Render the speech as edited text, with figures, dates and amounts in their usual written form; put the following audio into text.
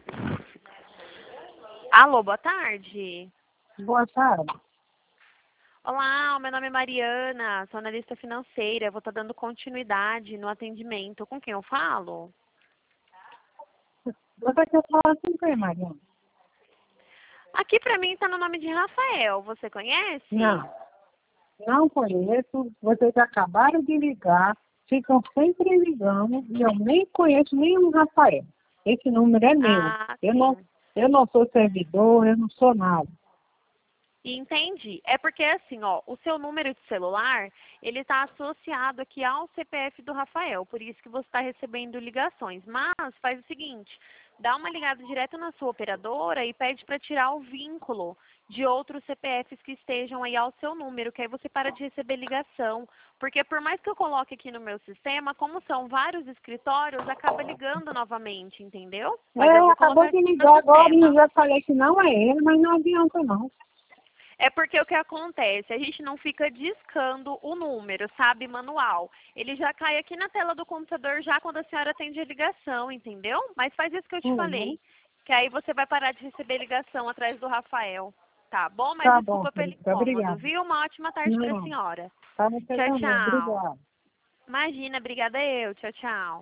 Alô, boa tarde. Boa tarde. Olá, meu nome é Mariana, sou analista financeira. Vou estar dando continuidade no atendimento. Com quem eu falo? Você quer falar com quem, Mariana? Aqui pra mim tá no nome de Rafael. Você conhece? Não conheço. Vocês acabaram de ligar, ficam sempre ligando e eu nem conheço nenhum Rafael. Esse número é meu. Ah, Eu não, sim. eu não sou servidor, eu não sou nada. Entendi. É porque assim, ó, o seu número de celular, ele está associado aqui ao CPF do Rafael, por isso que você está recebendo ligações. Mas faz o seguinte, dá uma ligada direto na sua operadora e pede para tirar o vínculo de outros CPFs que estejam aí ao seu número, que aí você para de receber ligação. Porque por mais que eu coloque aqui no meu sistema, como são vários escritórios, acaba ligando novamente, entendeu? Mas eu vou Acabou colocar de aqui no ligar agora e eu sistema. já falei que não é ele, mas não adianta não. É porque o que acontece? A gente não fica discando o número, sabe, manual. Ele já cai aqui na tela do computador já quando a senhora atende a ligação, entendeu? Mas faz isso que eu te Uhum. falei, que aí você vai parar de receber ligação atrás do Rafael. Tá bom? Mas Tá bom, desculpa pelo querida. incômodo, Obrigada. viu? Uma ótima tarde para a Não, senhora. para você Tchau, também. tchau. Obrigada. Imagina, obrigada eu. Tchau, tchau.